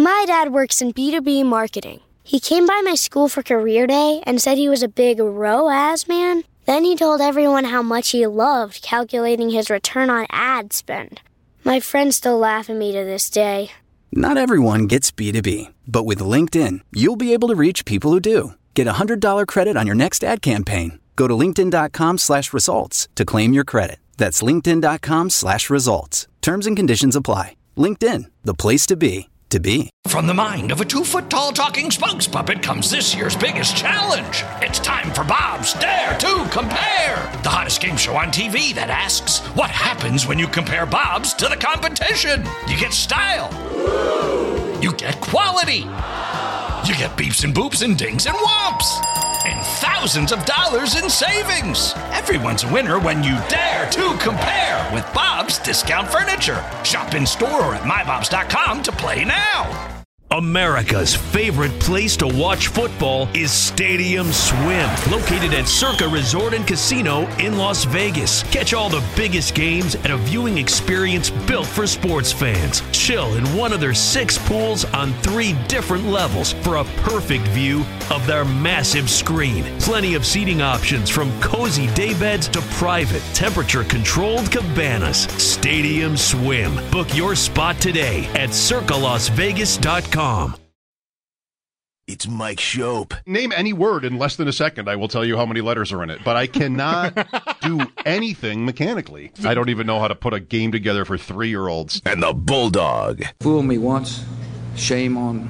My dad works in B2B marketing. He came by my school for career day and said he was a big ROAS man. Then he told everyone how much he loved calculating his return on ad spend. My friends still laugh at me to this day. Not everyone gets B2B, but with LinkedIn, you'll be able to reach people who do. Get a $100 credit on your next ad campaign. Go to linkedin.com/results to claim your credit. That's linkedin.com/results. Terms and conditions apply. LinkedIn, the place to be. From the mind of a 2-foot-tall talking spokes puppet comes this year's biggest challenge. It's time for Bob's Dare to Compare, the hottest game show on TV that asks, what happens when you compare Bob's to the competition? You get style. You get quality. You get beeps and boops and dings and whomps. And thousands of dollars in savings. Everyone's a winner when you dare to compare with Bob's Discount Furniture. Shop in store or at mybobs.com to play now. America's favorite place to watch football is Stadium Swim, located at Circa Resort and Casino in Las Vegas. Catch all the biggest games at a viewing experience built for sports fans. Chill in one of their 6 pools on 3 different levels for a perfect view of their massive screen. Plenty of seating options from cozy daybeds to private, temperature-controlled cabanas. Stadium Swim. Book your spot today at circalasvegas.com. It's Mike Shope. Name any word in less than a second. I will tell you how many letters are in it. But I cannot do anything mechanically. I don't even know how to put a game together for 3-year-olds. And the Bulldog. Fool me once, shame on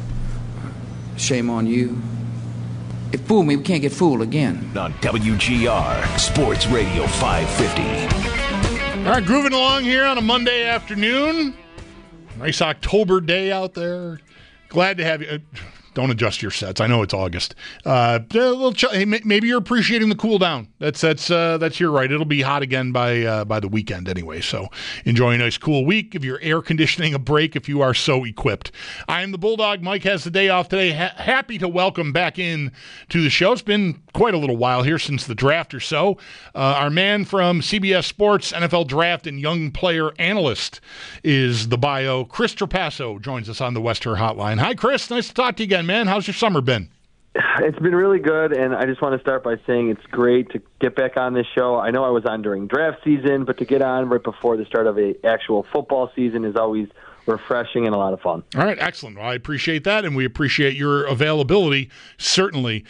you. If fool me, we can't get fooled again. On WGR, Sports Radio 550. All right, grooving along here on a Monday afternoon. Nice October day out there. Glad to have you. Don't adjust your sets. I know it's August. A little hey, maybe you're appreciating the cool down. That's you're right. It'll be hot again by the weekend anyway. So enjoy a nice cool week. Give your air conditioning a break if you are so equipped. I am the Bulldog. Mike has the day off today. Happy to welcome back in to the show. It's been quite a little while here since the draft or so. Our man from CBS Sports, NFL Draft and Young Player Analyst is the bio. Chris Trapasso joins us on the Wester Hotline. Hi, Chris. Nice to talk to you again, man. How's your summer been? It's been really good, and I just want to start by saying it's great to get back on this show. I know I was on during draft season, but to get on right before the start of an actual football season is always refreshing and a lot of fun. All right, excellent. Well, I appreciate that, and we appreciate your availability, certainly.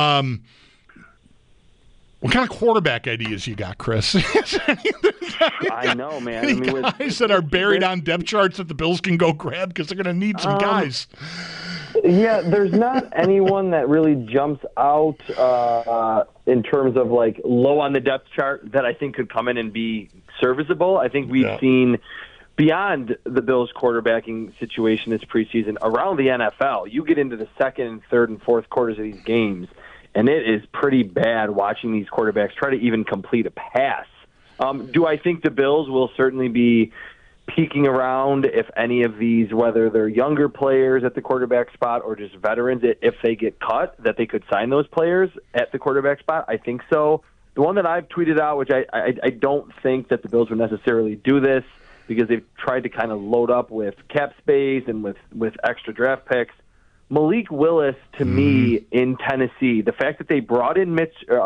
What kind of quarterback ideas you got, Chris? I know, man. Any guys that are buried on depth charts that the Bills can go grab because they're going to need some guys. Yeah, there's not anyone that really jumps out in terms of like low on the depth chart that I think could come in and be serviceable. I think we've seen beyond the Bills quarterbacking situation this preseason around the NFL. You get into the second and third and fourth quarters of these games, and it is pretty bad watching these quarterbacks try to even complete a pass. Do I think the Bills will certainly be peeking around if any of these, whether they're younger players at the quarterback spot or just veterans, if they get cut, that they could sign those players at the quarterback spot? I think so. The one that I've tweeted out, which I don't think that the Bills would necessarily do this because they've tried to kind of load up with cap space and with extra draft picks. Malik Willis, to me, in Tennessee, the fact that they brought in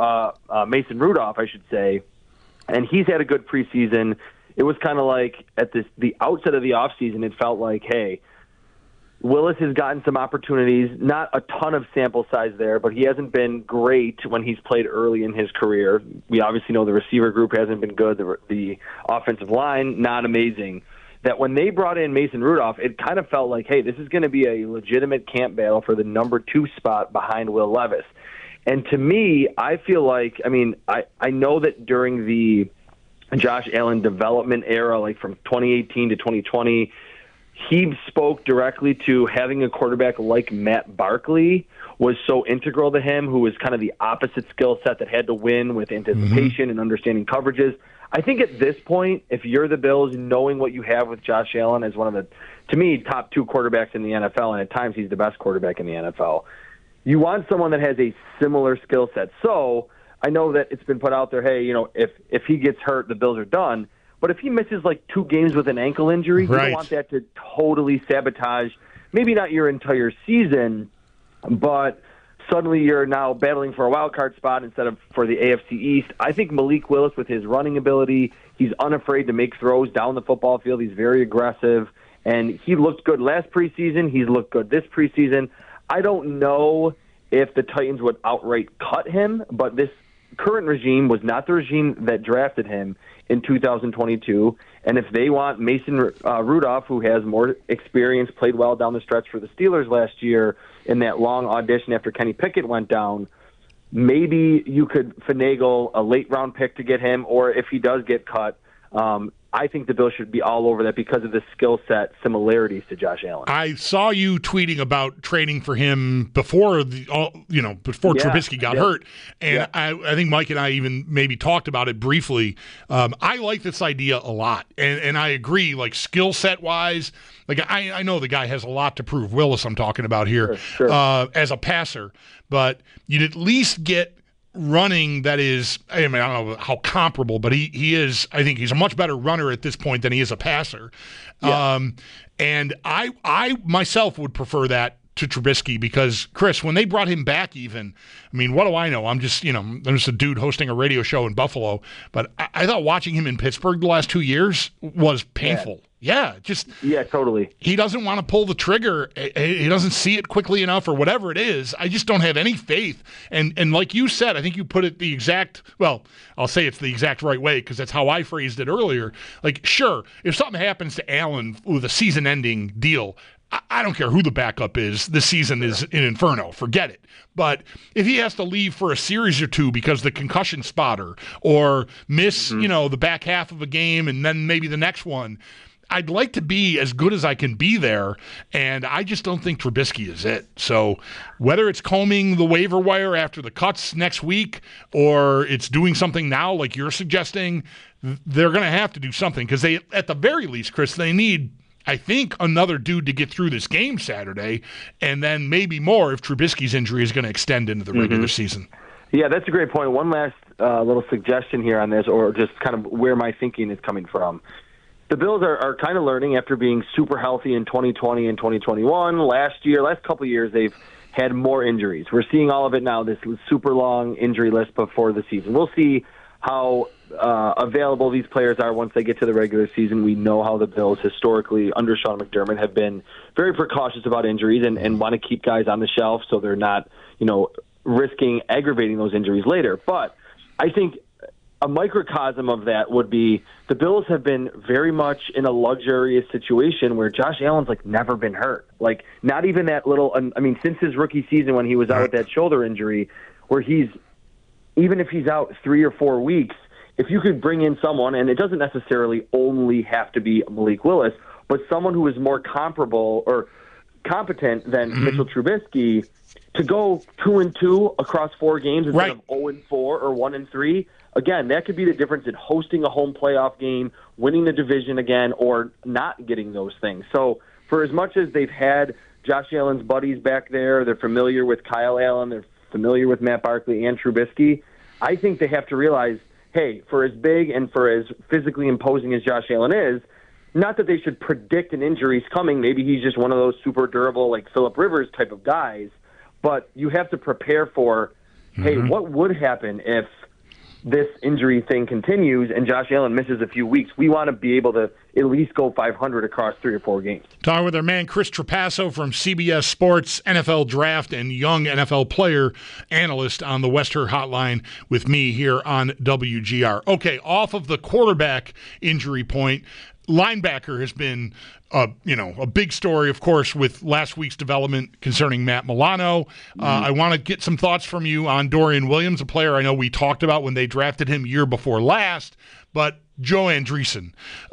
Mason Rudolph, I should say, and he's had a good preseason. It was kind of like at the outset of the offseason, it felt like, hey, Willis has gotten some opportunities, not a ton of sample size there, but he hasn't been great when he's played early in his career. We obviously know the receiver group hasn't been good. The offensive line, not amazing. That when they brought in Mason Rudolph, it kind of felt like, hey, this is going to be a legitimate camp battle for the number 2 spot behind Will Levis. And to me, I feel like, I know that during the Josh Allen development era, like from 2018 to 2020, he spoke directly to having a quarterback like Matt Barkley was so integral to him, who was kind of the opposite skill set that had to win with anticipation and understanding coverages. I think at this point, if you're the Bills, knowing what you have with Josh Allen as one of the, to me, top 2 quarterbacks in the NFL, and at times he's the best quarterback in the NFL, you want someone that has a similar skill set. So I know that it's been put out there, hey, if he gets hurt, the Bills are done. But if he misses like 2 games with an ankle injury, you don't want that to totally sabotage maybe not your entire season, but suddenly you're now battling for a wild card spot instead of for the AFC East. I think Malik Willis, with his running ability, he's unafraid to make throws down the football field. He's very aggressive, and he looked good last preseason. He's looked good this preseason. I don't know if the Titans would outright cut him, but this current regime was not the regime that drafted him in 2022. And if they want Mason Rudolph, who has more experience, played well down the stretch for the Steelers last year in that long audition after Kenny Pickett went down, maybe you could finagle a late-round pick to get him, or if he does get cut, I think the Bills should be all over that because of the skill set similarities to Josh Allen. I saw you tweeting about trading for him before Trubisky got hurt, and I think Mike and I even maybe talked about it briefly. I like this idea a lot, and I agree. Like skill set wise, like I know the guy has a lot to prove. Willis, I'm talking about here, sure. As a passer, but you'd at least get running that is, I don't know how comparable, but he is, I think he's a much better runner at this point than he is a passer. Yeah. And I myself would prefer that to Trubisky because, Chris, when they brought him back even, I mean, what do I know? I'm just a dude hosting a radio show in Buffalo, but I thought watching him in Pittsburgh the last 2 years was painful. Yeah, totally. He doesn't want to pull the trigger. He doesn't see it quickly enough or whatever it is. I just don't have any faith. And like you said, I think you put it the exact, well, I'll say it's the exact right way because that's how I phrased it earlier. Like, sure, if something happens to Allen with a season-ending deal, I don't care who the backup is. This season is an inferno. Forget it. But if he has to leave for a series or two because the concussion spotter or miss, the back half of a game and then maybe the next one, I'd like to be as good as I can be there, and I just don't think Trubisky is it. So whether it's combing the waiver wire after the cuts next week or it's doing something now like you're suggesting, they're going to have to do something because they, at the very least, Chris, they need, I think, another dude to get through this game Saturday, and then maybe more if Trubisky's injury is going to extend into the regular season. Yeah, that's a great point. One last little suggestion here on this, or just kind of where my thinking is coming from. The Bills are kind of learning after being super healthy in 2020 and 2021. Last couple of years, they've had more injuries. We're seeing all of it now, this super long injury list before the season. We'll see how available these players are once they get to the regular season. We know how the Bills historically under Sean McDermott have been very precautious about injuries and want to keep guys on the shelf so they're not, risking aggravating those injuries later. But I think a microcosm of that would be the Bills have been very much in a luxurious situation where Josh Allen's never been hurt. Not even that little, since his rookie season when he was out with that shoulder injury, where even if he's out 3 or 4 weeks, if you could bring in someone, and it doesn't necessarily only have to be Malik Willis, but someone who is more comparable or competent than Mitchell Trubisky, to go 2-2 across 4 games instead of 0-4 or 1-3, again, that could be the difference in hosting a home playoff game, winning the division again, or not getting those things. So for as much as they've had Josh Allen's buddies back there, they're familiar with Kyle Allen, they're familiar with Matt Barkley and Trubisky, I think they have to realize, hey, for as big and for as physically imposing as Josh Allen is, not that they should predict an injury's coming. Maybe he's just one of those super durable, like Phillip Rivers type of guys. But you have to prepare for, hey, what would happen if this injury thing continues and Josh Allen misses a few weeks? We want to be able to at least go 500 across 3 or 4 games. Talking with our man Chris Trapasso from CBS Sports, NFL Draft and Young NFL Player Analyst on the Wester Hotline with me here on WGR. Okay, off of the quarterback injury point, linebacker has been a big story, of course, with last week's development concerning Matt Milano. I want to get some thoughts from you on Dorian Williams, a player I know we talked about when they drafted him year before last, but Joe Andreessen.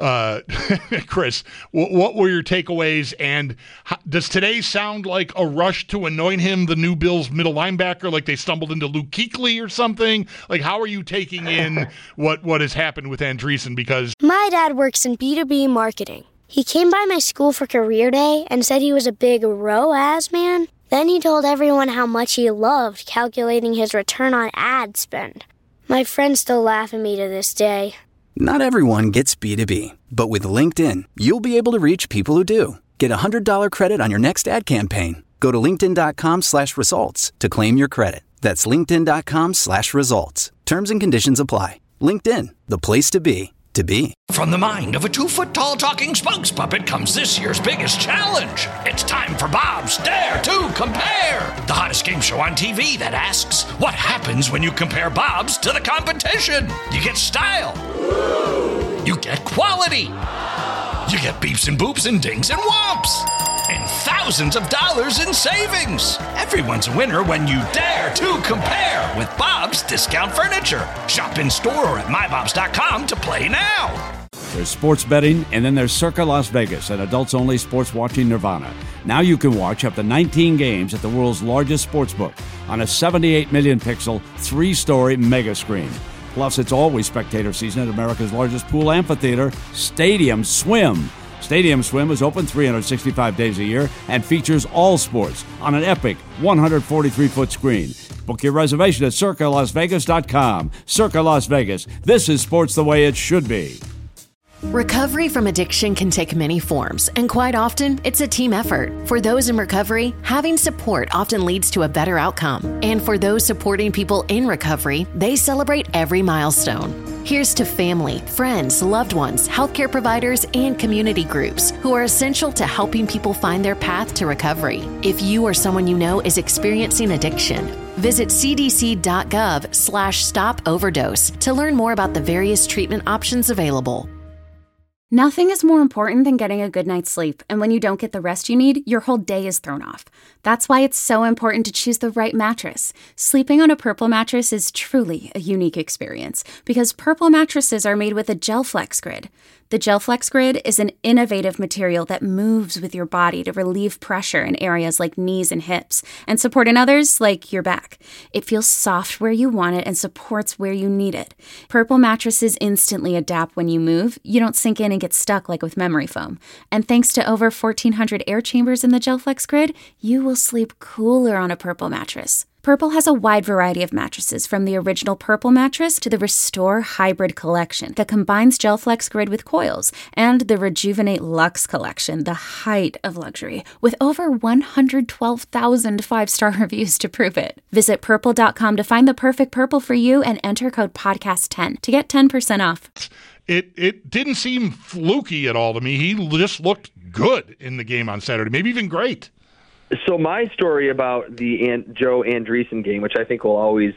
Chris, what were your takeaways, and does today sound like a rush to anoint him the new Bills middle linebacker, like they stumbled into Luke Kuechly or something? Like, how are you taking in what has happened with Andreessen? Because my dad works in B2B marketing. He came by my school for career day and said he was a big ROAS man. Then he told everyone how much he loved calculating his return on ad spend. My friends still laugh at me to this day. Not everyone gets B2B, but with LinkedIn, you'll be able to reach people who do. Get a $100 credit on your next ad campaign. Go to linkedin.com/results to claim your credit. That's linkedin.com/results. Terms and conditions apply. LinkedIn, the place to be, to be. From the mind of a 2-foot-tall talking spokes puppet comes this year's biggest challenge. It's time for Bob's Dare to Compare, the hottest game show on TV that asks, what happens when you compare Bob's to the competition? You get style. You get quality. You get beeps and boops and dings and whomps. And thousands of dollars in savings. Everyone's a winner when you dare to compare with Bob's Discount Furniture. Shop in store or at mybobs.com to play now. There's sports betting, and then there's Circa Las Vegas, an adults-only sports watching nirvana. Now you can watch up to 19 games at the world's largest sportsbook on a 78 million pixel, 3-story mega screen. Plus, it's always spectator season at America's largest pool amphitheater, Stadium Swim. Stadium Swim is open 365 days a year and features all sports on an epic 143-foot screen. Book your reservation at CircaLasVegas.com. Circa Las Vegas. This is sports the way it should be. Recovery from addiction can take many forms, and quite often, it's a team effort. For those in recovery, having support often leads to a better outcome. And for those supporting people in recovery, they celebrate every milestone. Here's to family, friends, loved ones, healthcare providers, and community groups who are essential to helping people find their path to recovery. If you or someone you know is experiencing addiction, visit cdc.gov/stop-overdose to learn more about the various treatment options available. Nothing is more important than getting a good night's sleep, and when you don't get the rest you need, your whole day is thrown off. That's why it's so important to choose the right mattress. Sleeping on a Purple mattress is truly a unique experience, because Purple mattresses are made with a GelFlex Grid. The GelFlex Grid is an innovative material that moves with your body to relieve pressure in areas like knees and hips, and support in others like your back. It feels soft where you want it and supports where you need it. Purple mattresses instantly adapt when you move. You don't sink in and get stuck like with memory foam. And thanks to over 1,400 air chambers in the GelFlex Grid, you will sleep cooler on a Purple mattress. Purple has a wide variety of mattresses, from the original Purple mattress to the Restore Hybrid collection that combines GelFlex Grid with coils, and the Rejuvenate Luxe collection, the height of luxury, with over 112,000 5-star reviews to prove it. Visit purple.com to find the perfect Purple for you and enter code podcast10 to get 10% off. It didn't seem fluky at all to me. He just looked good in the game on Saturday, maybe even great. So my story about the Joe Andreessen game, which I think will always,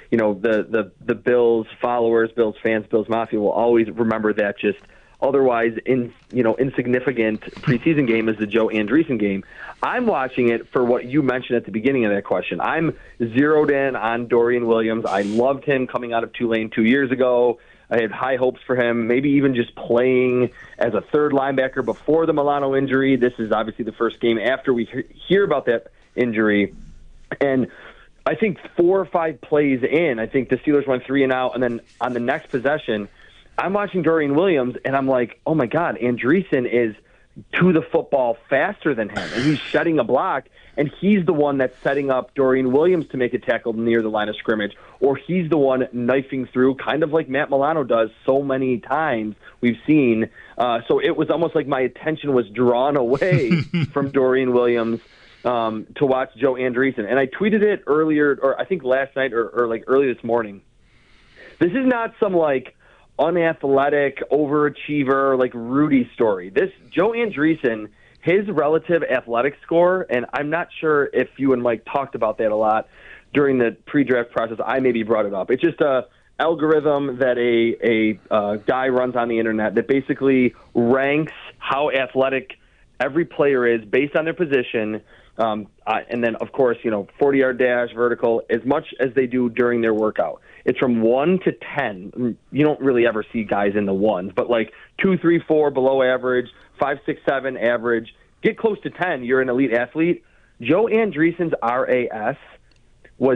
the Bills followers, Bills fans, Bills Mafia will always remember that just otherwise insignificant preseason game is the Joe Andreessen game. I'm watching it for what you mentioned at the beginning of that question. I'm zeroed in on Dorian Williams. I loved him coming out of Tulane 2 years ago. I had high hopes for him, maybe even just playing as a third linebacker before the Milano injury. This is obviously the first game after we hear about that injury. And I think 4 or 5 plays in, I think the Steelers went 3 and out, and then on the next possession, I'm watching Dorian Williams, and I'm like, oh, my God, Andreessen is to the football faster than him, and he's shedding a block, and he's the one that's setting up Dorian Williams to make a tackle near the line of scrimmage, or he's the one knifing through, kind of like Matt Milano does so many times we've seen. So it was almost like my attention was drawn away from Dorian Williams to watch Joe Andreessen. And I tweeted it earlier, or I think last night or like early this morning. This is not some like unathletic overachiever like Rudy story. This Joe Andreessen, his relative athletic score, and I'm not sure if you and Mike talked about that a lot during the pre-draft process. I maybe brought it up. It's just a algorithm that a guy runs on the internet that basically ranks how athletic every player is based on their position. And then, of course, 40-yard dash, vertical, as much as they do during their workout. It's from 1 to 10. You don't really ever see guys in the ones, but like 2, 3, 4 below average, 5, 6, 7 average. Get close to 10, you're an elite athlete. Joe Andreessen's RAS was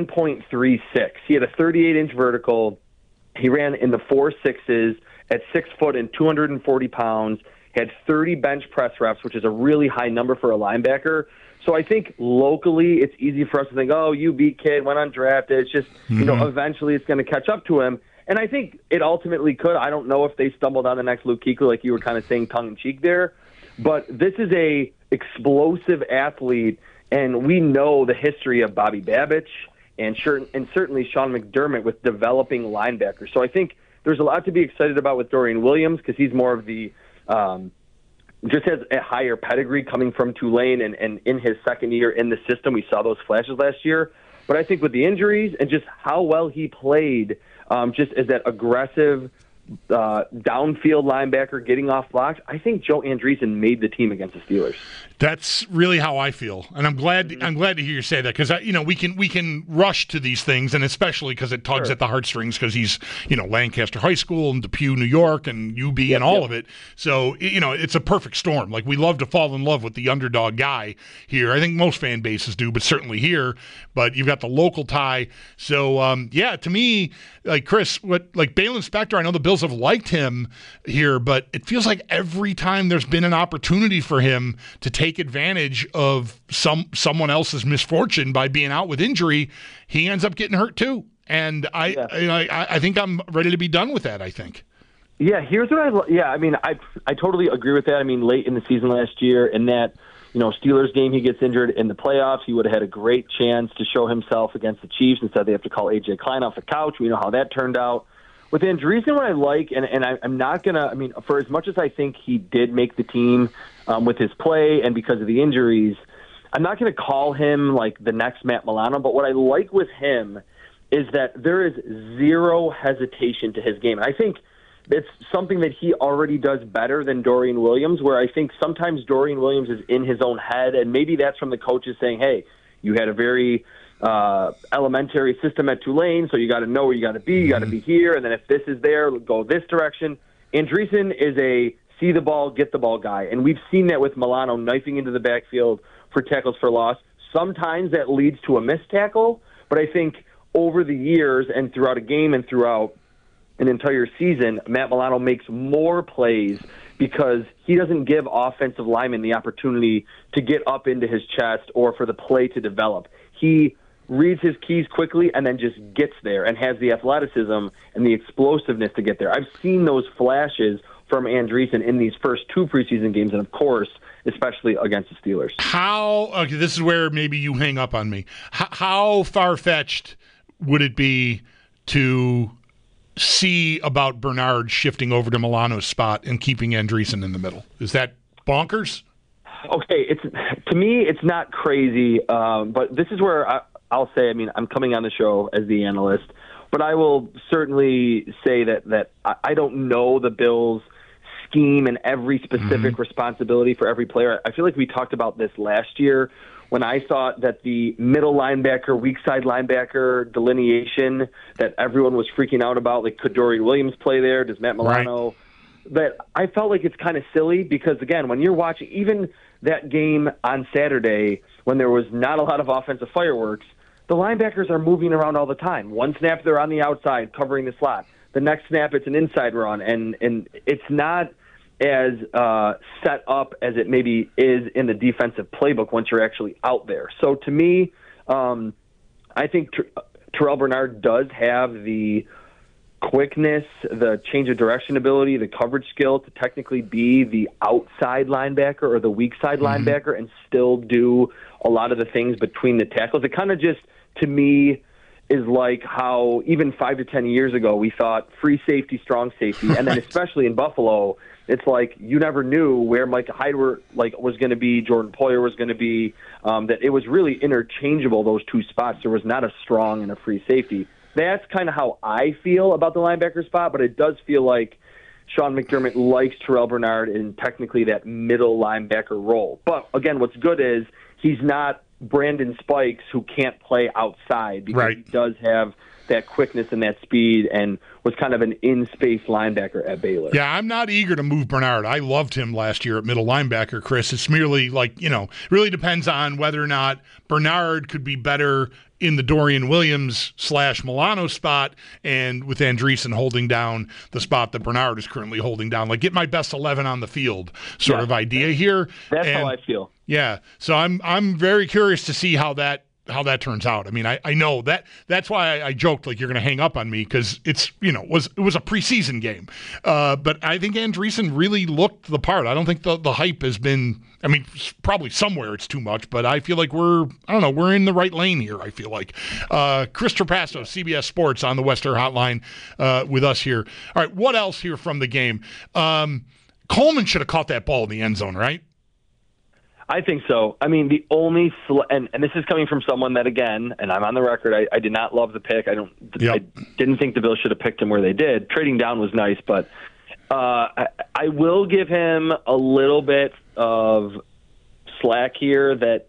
9.36. He had a 38-inch vertical. He ran in the 4.6s at 6 foot and 240 pounds. He had 30 bench press reps, which is a really high number for a linebacker. So I think locally it's easy for us to think, oh, UB kid, went undrafted. It's just, eventually it's going to catch up to him. And I think it ultimately could. I don't know if they stumbled on the next Luke Kuechly, like you were kind of saying tongue-in-cheek there. but this is a explosive athlete, and we know the history of Bobby Babich and certainly Sean McDermott with developing linebackers. So I think there's a lot to be excited about with Dorian Williams because he's more of the just has a higher pedigree coming from Tulane, and in his second year in the system, we saw those flashes last year. But I think with the injuries and just how well he played, just as that aggressive downfield linebacker getting off blocks, I think Joe Andreessen made the team against the Steelers. That's really how I feel, and I'm glad to hear you say that because we can rush to these things, and especially because it tugs at the heartstrings because he's Lancaster High School and Depew, New York, and UB and all of it. So it's a perfect storm. Like we love to fall in love with the underdog guy here. I think most fan bases do, but certainly here. But you've got the local tie. So to me, like Chris, Baylon Spector, I know the Bills have liked him here, but it feels like every time there's been an opportunity for him to take advantage of someone else's misfortune by being out with injury, he ends up getting hurt too. And I think I'm ready to be done with that, I think. Yeah, here's what I totally agree with that. I mean, late in the season last year, in that Steelers game, he gets injured in the playoffs. He would have had a great chance to show himself against the Chiefs. Instead, they have to call A.J. Klein off the couch. We know how that turned out. With Andreessen, what I like, and I'm not going to, for as much as I think he did make the team with his play and because of the injuries, I'm not going to call him like the next Matt Milano, but what I like with him is that there is zero hesitation to his game. And I think it's something that he already does better than Dorian Williams, where I think sometimes Dorian Williams is in his own head, and maybe that's from the coaches saying, hey, you had a very elementary system at Tulane, so you got to know where you got to be. You got to be here, and then if this is there, go this direction. Andreessen is a see the ball, get the ball guy, and we've seen that with Milano knifing into the backfield for tackles for loss. Sometimes that leads to a missed tackle, but I think over the years and throughout a game and throughout an entire season, Matt Milano makes more plays because he doesn't give offensive linemen the opportunity to get up into his chest or for the play to develop. He reads his keys quickly and then just gets there and has the athleticism and the explosiveness to get there. I've seen those flashes from Andreessen in these first two preseason games, and of course, especially against the Steelers. This is where maybe you hang up on me. How far-fetched would it be to see about Bernard shifting over to Milano's spot and keeping Andreessen in the middle? Is that bonkers? Okay, to me, it's not crazy, but this is where I'll say, I'm coming on the show as the analyst, but I will certainly say that I don't know the Bills' scheme and every specific responsibility for every player. I feel like we talked about this last year when I thought that the middle linebacker, weak side linebacker delineation that everyone was freaking out about, like could Dorian Williams play there? Does Matt Milano? Right. That I felt like it's kind of silly because, again, when you're watching even that game on Saturday when there was not a lot of offensive fireworks, the linebackers are moving around all the time. One snap, they're on the outside covering the slot. The next snap, it's an inside run, and it's not as set up as it maybe is in the defensive playbook once you're actually out there. So to me, I think Terrell Bernard does have the quickness, the change of direction ability, the coverage skill to technically be the outside linebacker or the weak side linebacker and still do a lot of the things between the tackles. It kind of just, to me, is like how even 5 to 10 years ago we thought free safety, strong safety, and then especially in Buffalo, it's like you never knew where Micah Hyde was going to be, Jordan Poyer was going to be, that it was really interchangeable, those two spots. There was not a strong and a free safety. That's kind of how I feel about the linebacker spot, but it does feel like Sean McDermott likes Terrell Bernard in technically that middle linebacker role. But, again, what's good is he's not Brandon Spikes who can't play outside because he does have that quickness and that speed and was kind of an in-space linebacker at Baylor. Yeah, I'm not eager to move Bernard. I loved him last year at middle linebacker, Chris. It's merely really depends on whether or not Bernard could be better in the Dorian Williams / Milano spot and with Andreessen holding down the spot that Bernard is currently holding down. Like, get my best 11 on the field sort of idea here. That's how I feel. Yeah, so I'm very curious to see how that how that turns out. I mean, I know that's why I joked like you're going to hang up on me because it's it was a preseason game, but I think Andreessen really looked the part. I don't think the hype has been. I mean, probably somewhere it's too much, but I feel like we're in the right lane here. I feel like Chris Trapasso, CBS Sports on the Wester Hotline with us here. All right, what else here from the game? Coleman should have caught that ball in the end zone, right? I think so. I mean, the only and this is coming from someone that, again, and I'm on the record, I did not love the pick. I didn't think the Bills should have picked him where they did. Trading down was nice, but I will give him a little bit of slack here that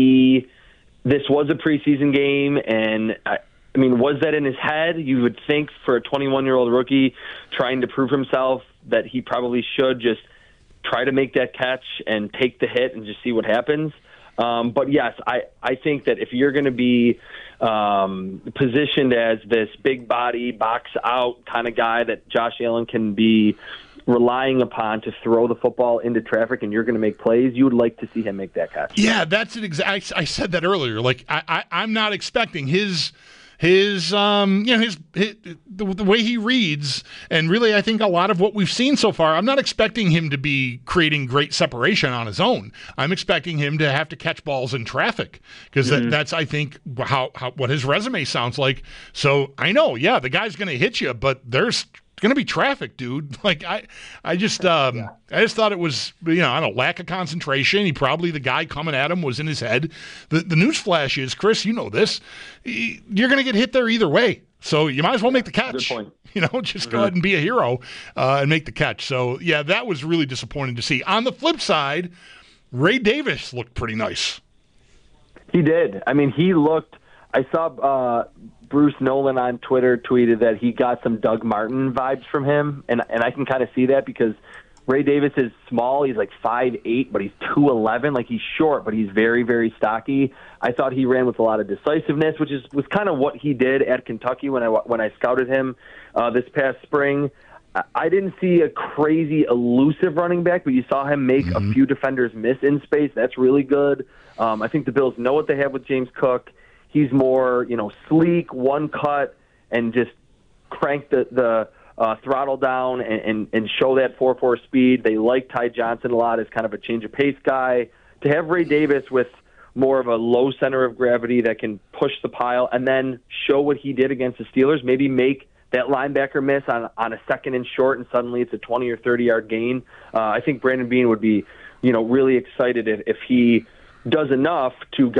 this was a preseason game, and I mean, was that in his head? You would think for a 21-year-old rookie trying to prove himself that he probably should just try to make that catch and take the hit and just see what happens. But yes, I think that if you're going to be positioned as this big body, box out kind of guy that Josh Allen can be relying upon to throw the football into traffic and you're going to make plays, you would like to see him make that catch. Yeah, that's an exact. I said that earlier. Like I'm not expecting the way he reads, and really I think a lot of what we've seen so far, I'm not expecting him to be creating great separation on his own. I'm expecting him to have to catch balls in traffic because that's, I think, how what his resume sounds like. So I know, the guy's going to hit you, but there's going to be traffic, dude. Like I just thought it was, I don't know, lack of concentration. The guy coming at him was in his head. The news flash is, Chris, you know this, you're going to get hit there either way. So you might as well make the catch. Good point. Just go ahead and be a hero and make the catch. So that was really disappointing to see. On the flip side, Ray Davis looked pretty nice. He did. I mean, he looked. I saw Bruce Nolan on Twitter tweeted that he got some Doug Martin vibes from him, and I can kind of see that because Ray Davis is small. He's like 5'8", but he's 211. Like, he's short, but he's very, very stocky. I thought he ran with a lot of decisiveness, which was kind of what he did at Kentucky when I scouted him this past spring. I didn't see a crazy elusive running back, but you saw him make a few defenders miss in space. That's really good. I think the Bills know what they have with James Cook. He's more, sleek, one cut, and just crank the throttle down and show that 4.4 speed. They like Ty Johnson a lot as kind of a change of pace guy. To have Ray Davis with more of a low center of gravity that can push the pile and then show what he did against the Steelers, maybe make that linebacker miss on a second and short, and suddenly it's a 20 or 30-yard gain. I think Brandon Beane would be, really excited if he does enough to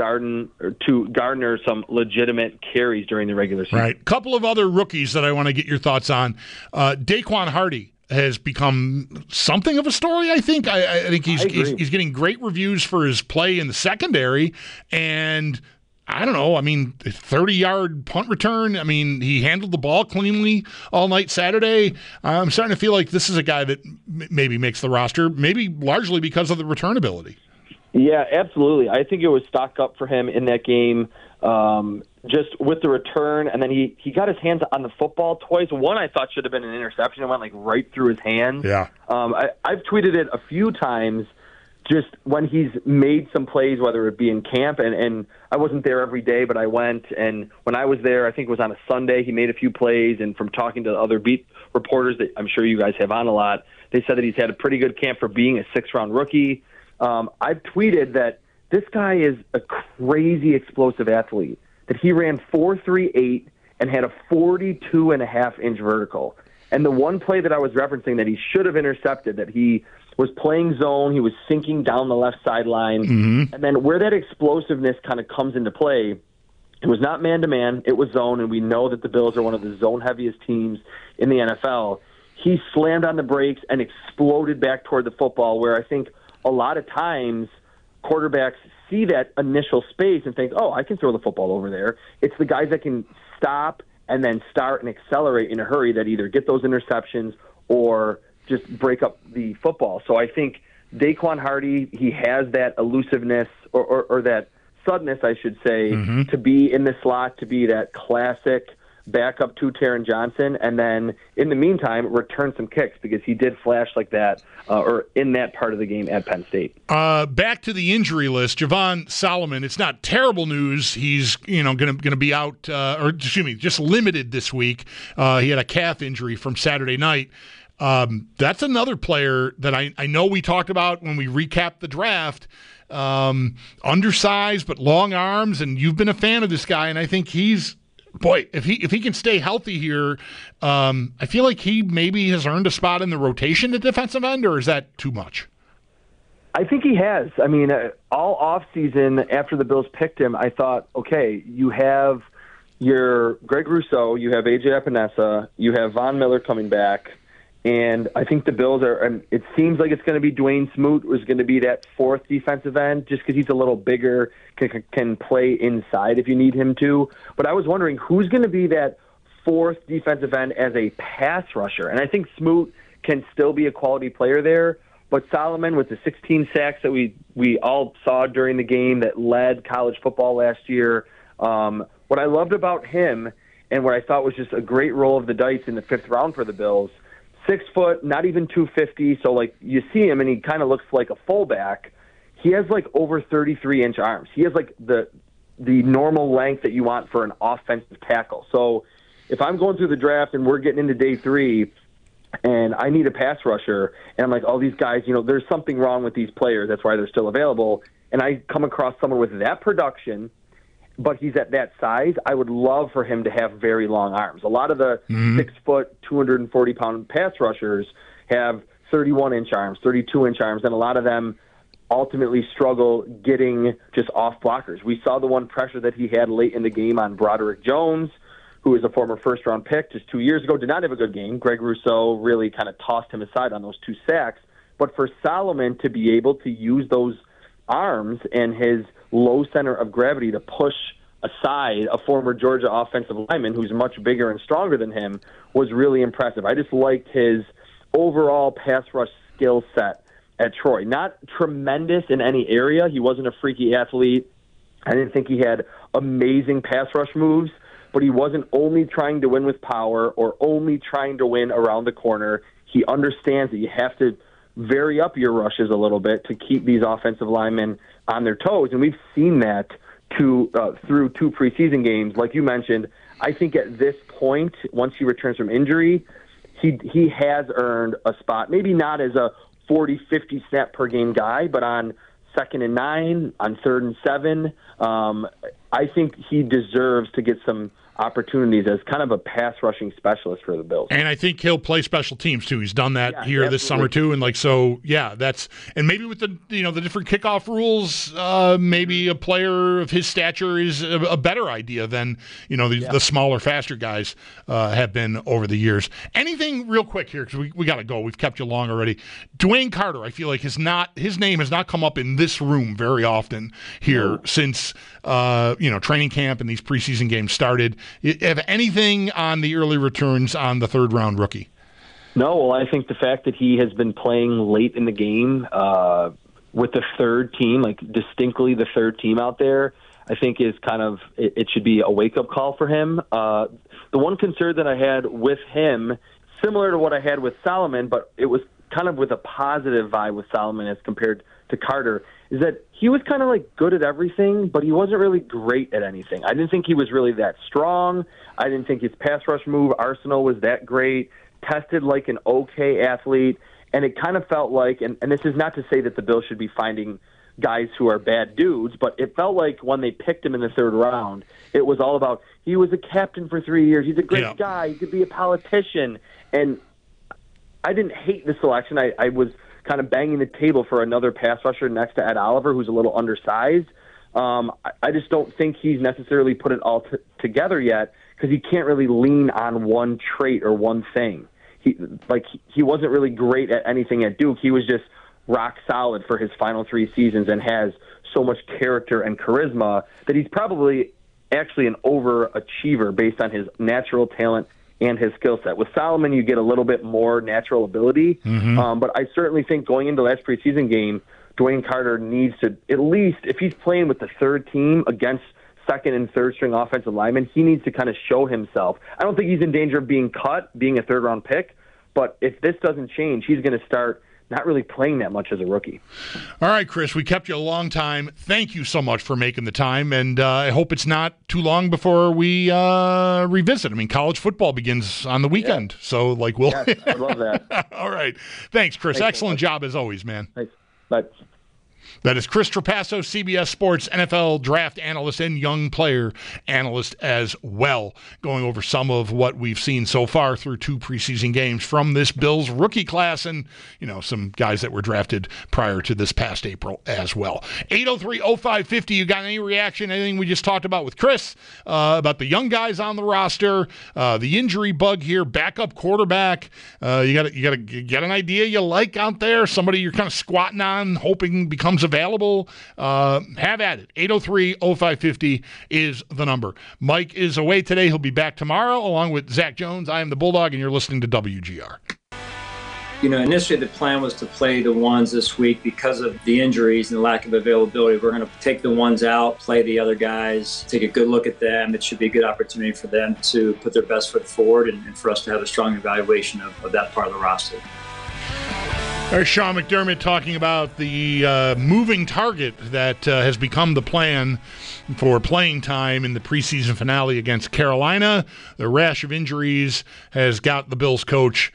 garner some legitimate carries during the regular season. Right. Couple of other rookies that I want to get your thoughts on. Daquan Hardy has become something of a story, I think. I think he's getting great reviews for his play in the secondary, and I don't know, 30-yard punt return. He handled the ball cleanly all night Saturday. I'm starting to feel like this is a guy that maybe makes the roster, maybe largely because of the return ability. Yeah, absolutely. I think it was stock up for him in that game, just with the return, and then he got his hands on the football twice. One I thought should have been an interception. It went right through his hands. Yeah. I've tweeted it a few times, just when he's made some plays, whether it be in camp, and I wasn't there every day, but I went, and when I was there, I think it was on a Sunday, he made a few plays, and from talking to other beat reporters that I'm sure you guys have on a lot, they said that he's had a pretty good camp for being a sixth-round rookie. I've tweeted that this guy is a crazy explosive athlete, that he ran 4.38 and had a 42.5-inch vertical. And the one play that I was referencing that he should have intercepted, that he was playing zone, he was sinking down the left sideline, and then where that explosiveness kind of comes into play, it was not man-to-man, it was zone, and we know that the Bills are one of the zone-heaviest teams in the NFL. He slammed on the brakes and exploded back toward the football, where I think a lot of times quarterbacks see that initial space and think, I can throw the football over there. It's the guys that can stop and then start and accelerate in a hurry that either get those interceptions or just break up the football. So I think Daquan Hardy, he has that elusiveness or that suddenness, I should say, to be in the slot, to be that classic back up to Taron Johnson, and then in the meantime return some kicks because he did flash like that or in that part of the game at Penn State. Back to the injury list, Javon Solomon. It's not terrible news. He's going to be out, just limited this week. He had a calf injury from Saturday night. That's another player that I know we talked about when we recapped the draft. Undersized but long arms, and you've been a fan of this guy, and I think he's. Boy, if he can stay healthy here, I feel like he maybe has earned a spot in the rotation at defensive end, or is that too much? I think he has. I mean, all offseason after the Bills picked him, I thought, okay, you have your Greg Rousseau, you have A.J. Epinesa, you have Von Miller coming back, and I think the Bills are, and it seems like it's going to be Dwayne Smoot was going to be that fourth defensive end just because he's a little bigger, can play inside if you need him to. But I was wondering who's going to be that fourth defensive end as a pass rusher. And I think Smoot can still be a quality player there. But Solomon, with the 16 sacks that we all saw during the game that led college football last year, what I loved about him and what I thought was just a great roll of the dice in the 5th round for the Bills, 6 foot, not even 250. So, like, you see him, and he kind of looks like a fullback. He has, like, over 33-inch arms. He has, like, the normal length that you want for an offensive tackle. So if I'm going through the draft and we're getting into day 3 and I need a pass rusher, and I'm like, oh, these guys, there's something wrong with these players. That's why they're still available. And I come across someone with that production, but he's at that size, I would love for him to have very long arms. A lot of the 6 foot, 240-pound pass rushers have 31-inch arms, 32-inch arms, and a lot of them ultimately struggle getting just off blockers. We saw the one pressure that he had late in the game on Broderick Jones, who is a former first-round pick just 2 years ago, did not have a good game. Greg Rousseau really kind of tossed him aside on those 2 sacks. But for Solomon to be able to use those arms and his low center of gravity to push aside a former Georgia offensive lineman who's much bigger and stronger than him was really impressive. I just liked his overall pass rush skill set at Troy. Not tremendous in any area. He wasn't a freaky athlete. I didn't think he had amazing pass rush moves, but he wasn't only trying to win with power or only trying to win around the corner. He understands that you have to vary up your rushes a little bit to keep these offensive linemen on their toes, and we've seen that through 2 preseason games. Like you mentioned, I think at this point, once he returns from injury, he has earned a spot, maybe not as a 40, 50 snap per game guy, but on 2nd and 9, on 3rd and 7, I think he deserves to get some opportunities as kind of a pass rushing specialist for the Bills. And I think he'll play special teams too. He's done that this summer too. And and maybe with the different kickoff rules, maybe a player of his stature is a better idea than, the smaller, faster guys have been over the years. Anything real quick here, because we got to go. We've kept you long already. DeWayne Carter, I feel like his name has not come up in this room very often here since training camp and these preseason games started. Have anything on the early returns on the 3rd round rookie? No, well, I think the fact that he has been playing late in the game with the 3rd team, like distinctly the 3rd team out there, I think is kind of, it should be a wake-up call for him. The one concern that I had with him, similar to what I had with Solomon, but it was kind of with a positive vibe with Solomon as compared to Carter, is that he was kind of like good at everything, but he wasn't really great at anything. I didn't think he was really that strong. I didn't think his pass rush move arsenal was that great. Tested like an okay athlete, and it kind of felt like, and this is not to say that the Bills should be finding guys who are bad dudes, but it felt like when they picked him in the 3rd round, it was all about, he was a captain for 3 years, he's a great guy, he could be a politician, and I didn't hate the selection. I was kind of banging the table for another pass rusher next to Ed Oliver, who's a little undersized. I just don't think he's necessarily put it all together yet because he can't really lean on one trait or one thing. He wasn't really great at anything at Duke. He was just rock solid for his final 3 seasons and has so much character and charisma that he's probably actually an overachiever based on his natural talent and his skill set. With Solomon, you get a little bit more natural ability, but I certainly think going into last preseason game, DeWayne Carter needs to, at least if he's playing with the 3rd team against second and third string offensive lineman. He needs to kind of show himself. I don't think he's in danger of being cut, being a third-round pick, but if this doesn't change, he's going to start not really playing that much as a rookie. All right, Chris, we kept you a long time. Thank you so much for making the time, and I hope it's not too long before we revisit. I mean, college football begins on the weekend, so we'll. Yes, I love that. All right, thanks, Chris. Thanks, excellent job as always, man. Thanks. Bye. That is Chris Trapasso, CBS Sports NFL draft analyst and young player analyst as well, going over some of what we've seen so far through 2 preseason games from this Bills rookie class and, some guys that were drafted prior to this past April as well. 803-0550, you got any reaction, anything we just talked about with Chris, about the young guys on the roster, the injury bug here, backup quarterback, you got to get an idea you like out there, somebody you're kind of squatting on, hoping becomes available, have at it. 803-0550 is the number. Mike is away today. He'll be back tomorrow along with Zach Jones. I am the Bulldog, and you're listening to WGR. Initially the plan was to play the ones this week because of the injuries and the lack of availability. We're going to take the ones out, play the other guys, take a good look at them. It should be a good opportunity for them to put their best foot forward and for us to have a strong evaluation of that part of the roster. There's Sean McDermott talking about the moving target that has become the plan for playing time in the preseason finale against Carolina. The rash of injuries has got the Bills coach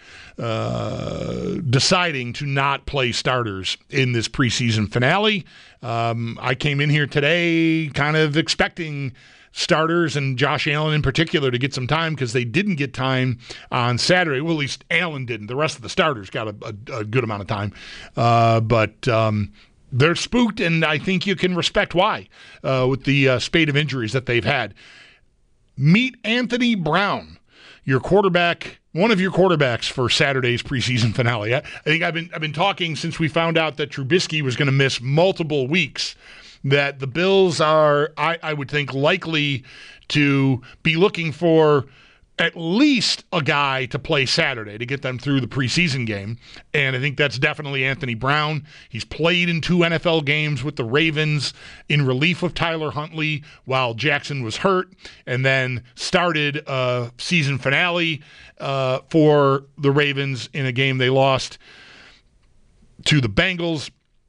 deciding to not play starters in this preseason finale. I came in here today kind of expecting starters and Josh Allen in particular to get some time because they didn't get time on Saturday. Well, at least Allen didn't. The rest of the starters got a good amount of time. But they're spooked, and I think you can respect why with the spate of injuries that they've had. Meet Anthony Brown, your quarterback, one of your quarterbacks for Saturday's preseason finale. I think I've been talking since we found out that Trubisky was going to miss multiple weeks, that the Bills are, I would think, likely to be looking for at least a guy to play Saturday to get them through the preseason game. And I think that's definitely Anthony Brown. He's played in 2 NFL games with the Ravens in relief of Tyler Huntley while Jackson was hurt, and then started a season finale for the Ravens in a game they lost to the Bengals.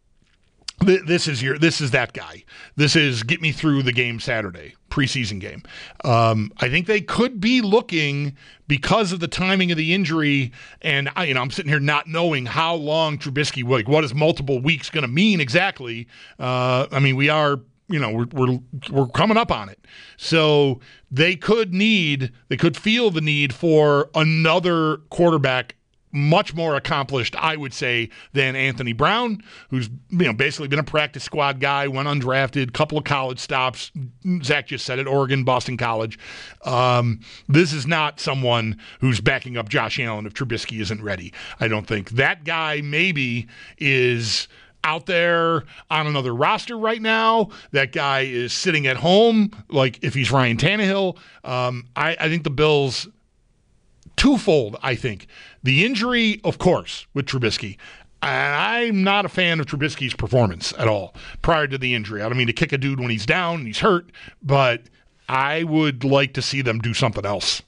This is that guy. This is get me through the game Saturday, preseason game. I think they could be looking, because of the timing of the injury, and I'm sitting here not knowing how long Trubisky, what is multiple weeks going to mean exactly. We are, we're coming up on it. So they could feel the need for another quarterback much more accomplished, I would say, than Anthony Brown, who's basically been a practice squad guy, went undrafted, couple of college stops. Zach just said it, Oregon, Boston College. This is not someone who's backing up Josh Allen if Trubisky isn't ready. I don't think. That guy maybe is out there on another roster right now. That guy is sitting at home, like if he's Ryan Tannehill. I think the Bills, twofold, I think. The injury, of course, with Trubisky. I'm not a fan of Trubisky's performance at all prior to the injury. I don't mean to kick a dude when he's down and he's hurt, but I would like to see them do something else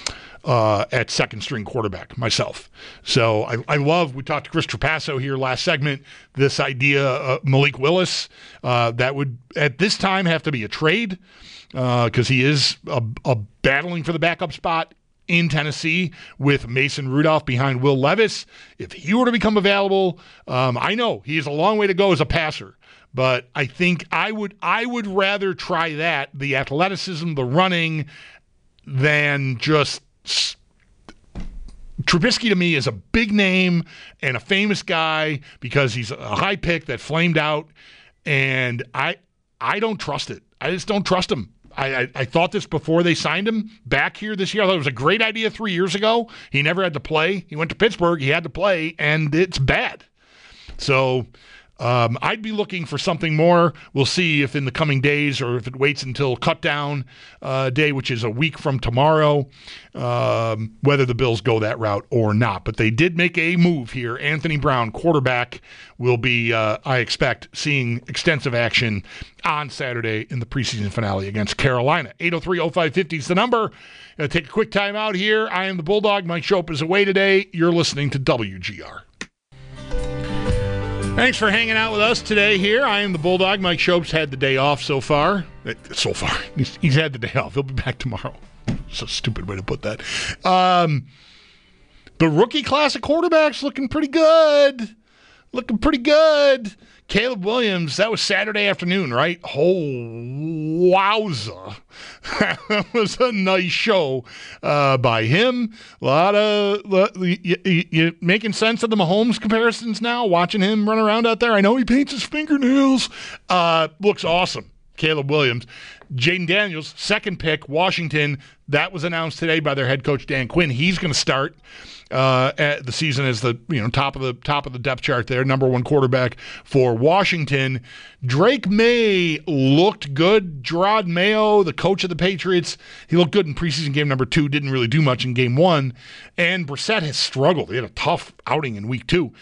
at second-string quarterback myself. So I love, we talked to Chris Trapasso here last segment, this idea of Malik Willis. That would, at this time, have to be a trade because he is battling for the backup spot in Tennessee with Mason Rudolph behind Will Levis. If he were to become available, I know he has a long way to go as a passer, but I think I would rather try that, the athleticism, the running, than just Trubisky. To me is a big name and a famous guy because he's a high pick that flamed out, and I don't trust it. I just don't trust him. I thought this before they signed him back here this year. I thought it was a great idea 3 years ago. He never had to play. He went to Pittsburgh. He had to play, and it's bad. So I'd be looking for something more. We'll see if in the coming days or if it waits until cutdown day, which is a week from tomorrow, whether the Bills go that route or not. But they did make a move here. Anthony Brown, quarterback, will be, I expect, seeing extensive action on Saturday in the preseason finale against Carolina. 803-0550 is the number. Take a quick time out here. I am the Bulldog. Mike Schopp is away today. You're listening to WGR. Thanks for hanging out with us today here. I am the Bulldog. Mike Schopp's had the day off so far. He's had the day off. He'll be back tomorrow. It's a stupid way to put that. The rookie class of quarterbacks looking pretty good. Caleb Williams, that was Saturday afternoon, right? Oh, wowza. That was a nice show by him. A lot of you making sense of the Mahomes comparisons now, watching him run around out there. I know he paints his fingernails. Looks awesome. Caleb Williams. Jaden Daniels, second pick, Washington. That was announced today by their head coach, Dan Quinn. He's going to start at the season as the top of the depth chart there, number one quarterback for Washington. Drake May looked good. Gerard Mayo, the coach of the Patriots, he looked good in preseason game number 2, didn't really do much in game 1. And Brissett has struggled. He had a tough outing in week 2.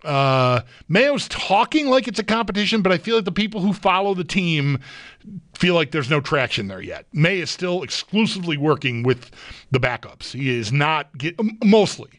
Mayo's talking like it's a competition, but I feel like the people who follow the team feel like there's no traction there yet. May is still exclusively working with the backups. He is not mostly.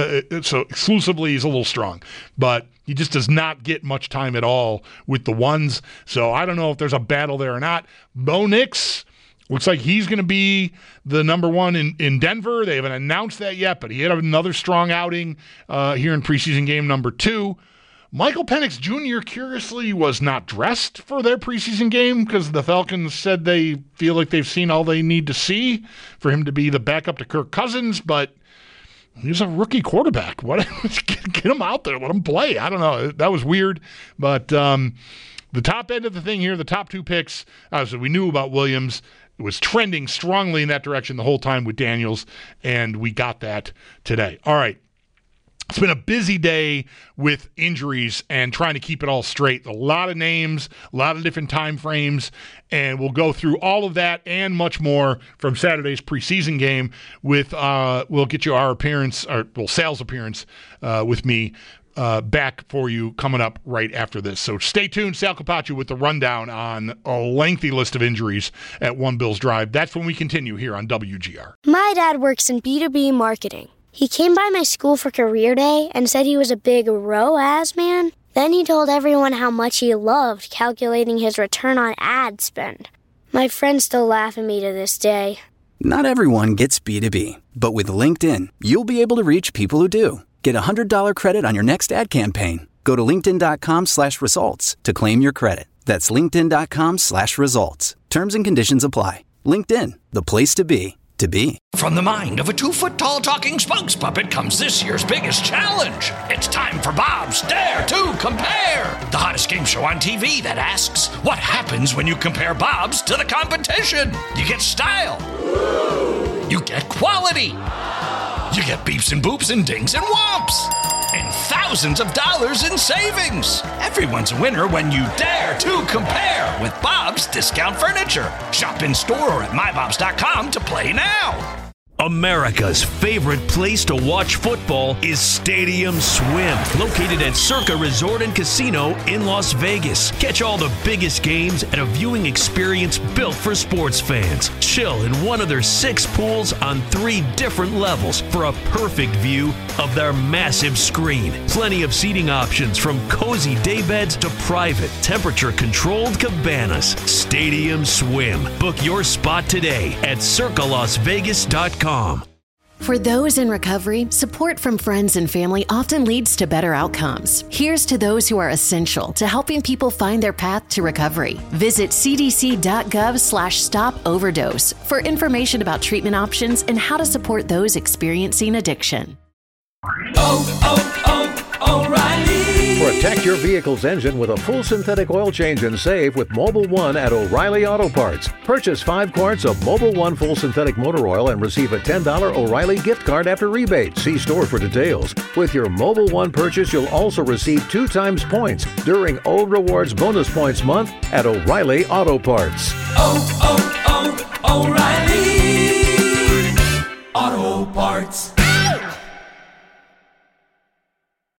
So exclusively is a little strong, but he just does not get much time at all with the ones. So I don't know if there's a battle there or not. Bo Nix looks like he's going to be the number one in Denver. They haven't announced that yet, but he had another strong outing here in preseason game number 2. Michael Penix Jr. curiously was not dressed for their preseason game because the Falcons said they feel like they've seen all they need to see for him to be the backup to Kirk Cousins, but he's a rookie quarterback. What? Get him out there. Let him play. I don't know. That was weird. But the top end of the thing here, the top 2 picks, so we knew about Williams. It was trending strongly in that direction the whole time with Daniels, and we got that today. All right. It's been a busy day with injuries and trying to keep it all straight. A lot of names, a lot of different time frames, and we'll go through all of that and much more from Saturday's preseason game with we'll get you our sales appearance with me back for you coming up right after this. So stay tuned. Sal Capaccio with the rundown on a lengthy list of injuries at One Bills Drive. That's when we continue here on WGR. My dad works in B2B marketing. He came by my school for career day and said he was a big ROAS man. Then he told everyone how much he loved calculating his return on ad spend. My friends still laugh at me to this day. Not everyone gets B2B, but with LinkedIn, you'll be able to reach people who do. Get $100 credit on your next ad campaign. Go to linkedin.com/results to claim your credit. That's linkedin.com/results. Terms and conditions apply. LinkedIn, the place to be. From the mind of a 2-foot-tall talking spokes puppet comes this year's biggest challenge. It's time for Bob's Dare to Compare, the hottest game show on TV that asks, what happens when you compare Bob's to the competition? You get style. You get quality. You get beeps and boops and dings and whomps. And thousands of dollars in savings. Everyone's a winner when you dare to compare with Bob's Discount Furniture. Shop in store or at mybobs.com to play now. America's favorite place to watch football is Stadium Swim, located at Circa Resort and Casino in Las Vegas. Catch all the biggest games at a viewing experience built for sports fans. Chill in one of their 6 pools on 3 different levels for a perfect view of their massive screen. Plenty of seating options from cozy daybeds to private, temperature-controlled cabanas. Stadium Swim. Book your spot today at circalasvegas.com. For those in recovery, support from friends and family often leads to better outcomes. Here's to those who are essential to helping people find their path to recovery. Visit cdc.gov/stop-overdose for information about treatment options and how to support those experiencing addiction. O'Reilly. Protect your vehicle's engine with a full synthetic oil change and save with Mobil 1 at O'Reilly Auto Parts. Purchase 5 quarts of Mobil 1 full synthetic motor oil and receive a $10 O'Reilly gift card after rebate. See store for details. With your Mobil 1 purchase, you'll also receive 2 times points during O Rewards Bonus Points Month at O'Reilly Auto Parts. O'Reilly